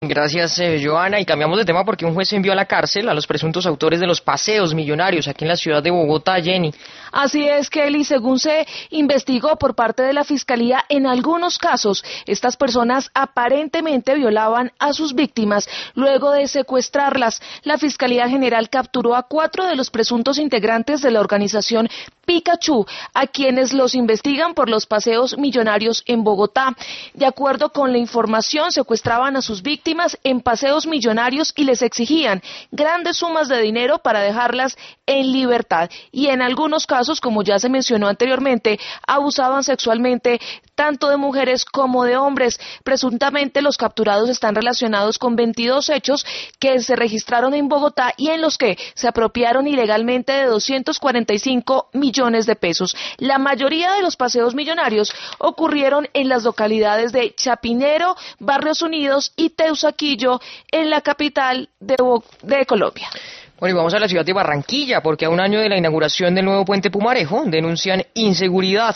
Gracias, Joana. Y cambiamos de tema porque un juez envió a la cárcel a los presuntos autores de los paseos millonarios aquí en la ciudad de Bogotá, Jenny. Así es, Kelly, según se investigó por parte de la Fiscalía, en algunos casos estas personas aparentemente violaban a sus víctimas luego de secuestrarlas. La Fiscalía General capturó a 4 de los presuntos integrantes de la organización Pikachu, a quienes los investigan por los paseos millonarios en Bogotá. De acuerdo con la información, secuestraban a sus víctimas en paseos millonarios y les exigían grandes sumas de dinero para dejarlas en libertad. Y en algunos casos, como ya se mencionó anteriormente, abusaban sexualmente tanto de mujeres como de hombres. Presuntamente los capturados están relacionados con 22 hechos que se registraron en Bogotá y en los que se apropiaron ilegalmente de 245 millones de pesos. La mayoría de los paseos millonarios ocurrieron en las localidades de Chapinero, Barrios Unidos y Teusaquillo, en la capital de Colombia. Bueno, y vamos a la ciudad de Barranquilla, porque a un año de la inauguración del nuevo puente Pumarejo denuncian inseguridad.